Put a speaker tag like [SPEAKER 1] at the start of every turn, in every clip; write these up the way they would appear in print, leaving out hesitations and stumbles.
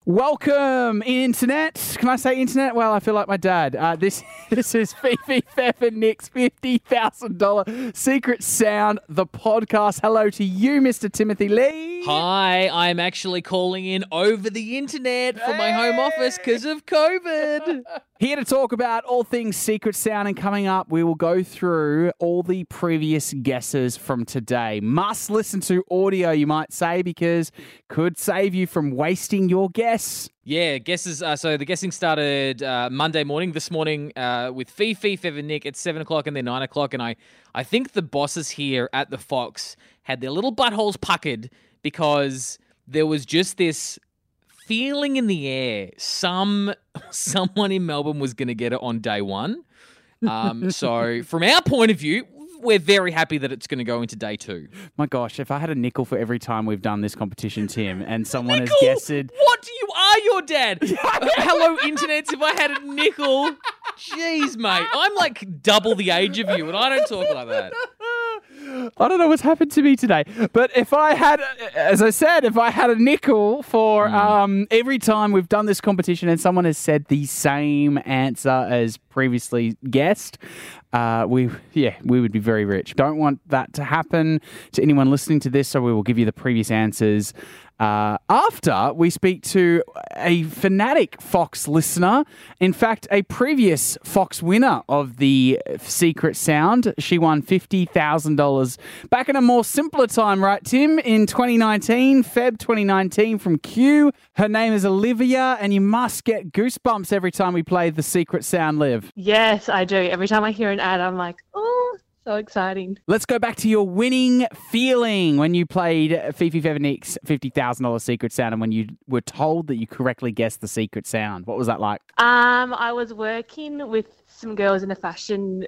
[SPEAKER 1] Welcome, Internet. Can I say Internet? Well, I feel like my dad. This is Fifi, Fev and Nick's $50,000 Secret Sound, the podcast. Hello to you, Mr. Timothy Lee.
[SPEAKER 2] Hi, I'm actually calling in over the internet from my home office because of COVID.
[SPEAKER 1] Here to talk about all things Secret Sound, and coming up, we will go through all the previous guesses from today. Must listen to audio, you might say, because could save you from wasting your guess.
[SPEAKER 2] Yeah, guesses. So the guessing started Monday morning, this morning, with Fifi, Fev and Nick at 7 o'clock and then 9 o'clock. And I think the bosses here at the Fox had their little buttholes puckered because there was just this feeling in the air. Someone in Melbourne was going to get it on day one. So from our point of view, we're very happy that it's going to go into day two.
[SPEAKER 1] My gosh, if I had a nickel for every time we've done this competition, Tim, and someone
[SPEAKER 2] Nickel?
[SPEAKER 1] has guessed...
[SPEAKER 2] What? You are your dad. Hello, internets. If I had a nickel... Jeez, mate. I'm like double the age of you, and I don't talk like that.
[SPEAKER 1] I don't know what's happened to me today, but if I had, as I said, if I had a nickel for every time we've done this competition and someone has said the same answer as previously guessed, we would be very rich. Don't want that to happen to anyone listening to this, so we will give you the previous answers after we speak to a fanatic Fox listener. In fact, a previous Fox winner of the Secret Sound. She won $50,000 back in a more simpler time, right, Tim? In 2019, Feb 2019 from Q. Her name is Olivia, and you must get goosebumps every time we play the Secret Sound, Liv.
[SPEAKER 3] Yes, I do. Every time I hear an ad, I'm like, oh, so exciting.
[SPEAKER 1] Let's go back to your winning feeling when you played Fifi, Fev and Nick's $50,000 Secret Sound and when you were told that you correctly guessed the Secret Sound. What was that like?
[SPEAKER 3] I was working with some girls in a fashion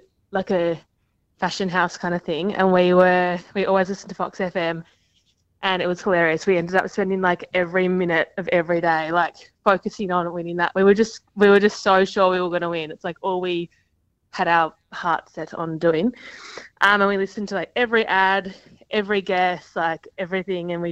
[SPEAKER 3] house kind of thing, and we always listened to Fox FM, and it was hilarious. We ended up spending like every minute of every day like focusing on winning that. We were just so sure we were going to win. It's like all we had our heart set on doing, and we listened to like every ad, every guess, like everything, and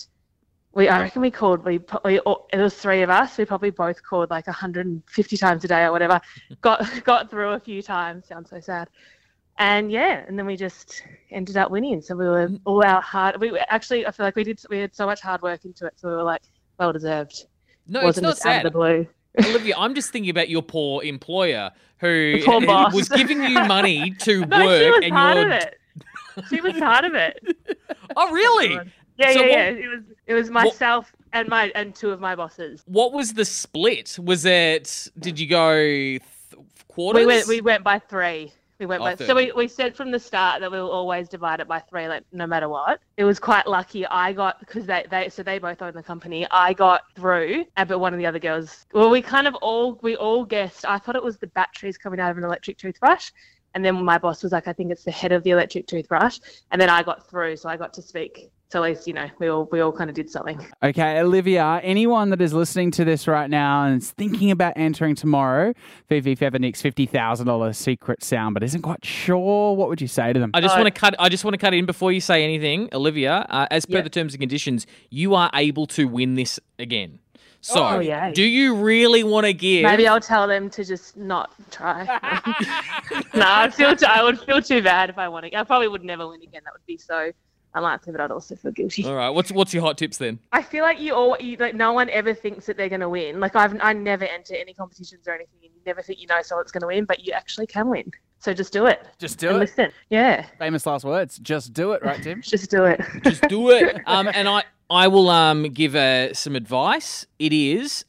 [SPEAKER 3] I reckon we called, it was three of us, we probably both called like 150 times a day or whatever, got through a few times. Sounds so sad. And yeah, and then we just ended up winning. So we were all out hard. I feel like we had so much hard work into it, so we were like, well deserved.
[SPEAKER 2] No,
[SPEAKER 3] Wasn't
[SPEAKER 2] it's not
[SPEAKER 3] just out of
[SPEAKER 2] sad.
[SPEAKER 3] the blue.
[SPEAKER 2] Olivia, I'm just thinking about your poor employer who
[SPEAKER 3] Poor boss.
[SPEAKER 2] was giving you money to
[SPEAKER 3] No,
[SPEAKER 2] work.
[SPEAKER 3] she was
[SPEAKER 2] and
[SPEAKER 3] part
[SPEAKER 2] you're...
[SPEAKER 3] of it. She was part of it.
[SPEAKER 2] Oh, really?
[SPEAKER 3] Yeah,
[SPEAKER 2] So
[SPEAKER 3] yeah. It was myself and two of my bosses.
[SPEAKER 2] What was the split? Did you go quarters?
[SPEAKER 3] We went by three. So
[SPEAKER 2] three.
[SPEAKER 3] we said from the start that we will always divide it by three, like no matter what. It was quite lucky. I got, because they both own the company. I got through, but one of the other girls. Well, we all guessed. I thought it was the batteries coming out of an electric toothbrush, and then my boss was like, I think it's the head of the electric toothbrush, and then I got through, so I got to speak. So at least, we all kind of did something.
[SPEAKER 1] Okay, Olivia, anyone that is listening to this right now and is thinking about entering tomorrow, Fifi, Fev and Nick's $50,000 Secret Sound, but isn't quite sure, what would you say to them?
[SPEAKER 2] I just want to cut in before you say anything, Olivia. As per the terms and conditions, you are able to win this again. So, do you really want to give?
[SPEAKER 3] Maybe I'll tell them to just not try. No, I would feel too bad if I won it. I probably would never win again. That would be so unlikely, but I'd also feel guilty.
[SPEAKER 2] All right, what's your hot tips then?
[SPEAKER 3] I feel like no one ever thinks that they're going to win. Like I never enter any competitions or anything, and you never think someone's going to win, but you actually can win. So just do it.
[SPEAKER 1] Just do
[SPEAKER 3] and
[SPEAKER 1] it.
[SPEAKER 3] Listen. Yeah.
[SPEAKER 1] Famous last words. Just do it, right, Tim?
[SPEAKER 3] Just do it.
[SPEAKER 2] Just do it. And I will give some advice. It is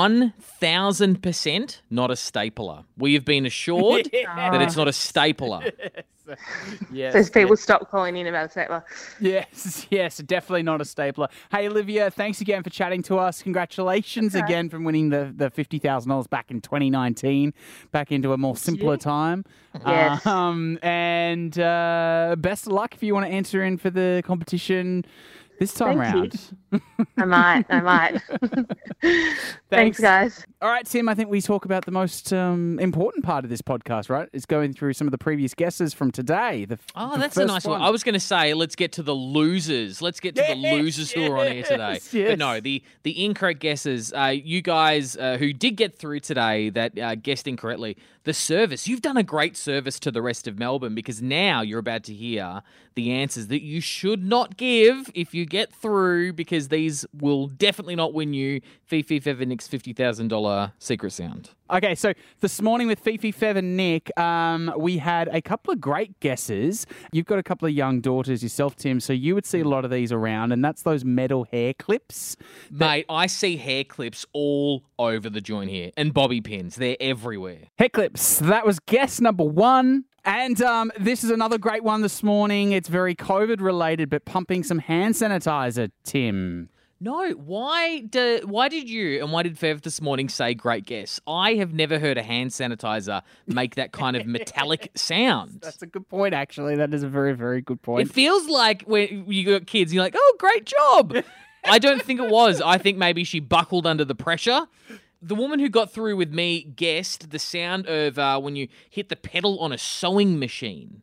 [SPEAKER 2] 1,000% not a stapler. We have been assured that it's not a stapler.
[SPEAKER 1] Yes.
[SPEAKER 3] So people stop calling in about a stapler.
[SPEAKER 1] Yes, definitely not a stapler. Hey, Olivia, thanks again for chatting to us. Congratulations again from winning the $50,000 back in 2019, back into a more simpler time.
[SPEAKER 3] Yes.
[SPEAKER 1] And best of luck if you want to enter in for the competition this time
[SPEAKER 3] Thank
[SPEAKER 1] round.
[SPEAKER 3] you. I might. Thanks, guys.
[SPEAKER 1] All right, Tim, I think we talk about the most important part of this podcast, right? It's going through some of the previous guesses from today.
[SPEAKER 2] That's a nice one. I was going to say, let's get to the losers. Let's get to the losers who are on here today.
[SPEAKER 1] Yes.
[SPEAKER 2] But no, the incorrect guesses, you guys who did get through today that guessed incorrectly, the service. You've done a great service to the rest of Melbourne because now you're about to hear the answers that you should not give if you get through, because these will definitely not win you Fifi Feather Nick's $50,000 secret sound.
[SPEAKER 1] Okay, so this morning with Fifi, Fev and Nick, we had a couple of great guesses. You've got a couple of young daughters yourself, Tim, so you would see a lot of these around, and that's those metal hair clips.
[SPEAKER 2] Mate, I see hair clips all over the joint here, and bobby pins. They're everywhere.
[SPEAKER 1] Hair clips. That was guess number one. And this is another great one this morning. It's very COVID-related, but pumping some hand sanitizer, Tim.
[SPEAKER 2] No, why did you and why did Fev this morning say great guess? I have never heard a hand sanitizer make that kind of metallic sound.
[SPEAKER 1] That's a good point, actually. That is a very, very good point.
[SPEAKER 2] It feels like when you got kids, you're like, oh, great job. I don't think it was. I think maybe she buckled under the pressure. The woman who got through with me guessed the sound of when you hit the pedal on a sewing machine.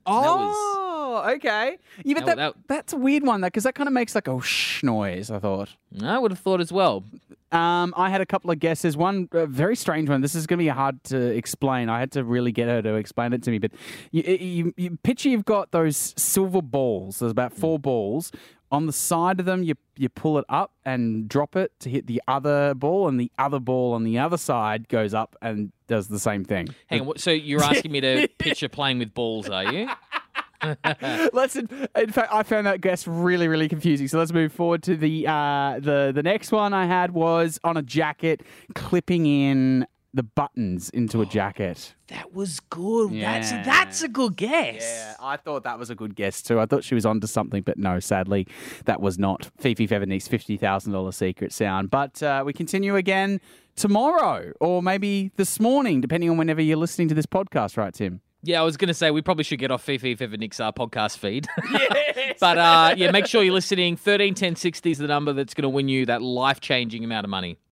[SPEAKER 1] Okay. Yeah, but that's a weird one, though, because that kind of makes like a whoosh noise, I thought.
[SPEAKER 2] I would have thought as well.
[SPEAKER 1] I had a couple of guesses. One very strange one. This is going to be hard to explain. I had to really get her to explain it to me. But you picture you've got those silver balls. There's about 4 balls. On the side of them, you pull it up and drop it to hit the other ball, and the other ball on the other side goes up and does the same thing.
[SPEAKER 2] Hang on. So you're asking me to picture playing with balls, are you?
[SPEAKER 1] Listen, in fact, I found that guess really, really confusing. So let's move forward to the next one I had was on a jacket, clipping in the buttons into a jacket.
[SPEAKER 2] That was good.
[SPEAKER 1] Yeah.
[SPEAKER 2] That's a good guess.
[SPEAKER 1] Yeah, I thought that was a good guess too. I thought she was onto something, but no, sadly, that was not Fifi Feather Nick's $50,000 secret sound. But we continue again tomorrow, or maybe this morning, depending on whenever you're listening to this podcast, right, Tim?
[SPEAKER 2] Yeah, I was going to say we probably should get off Fifi Feather Nick's podcast feed.
[SPEAKER 1] Yes.
[SPEAKER 2] But make sure you're listening. 13 10 60 is the number that's going to win you that life-changing amount of money.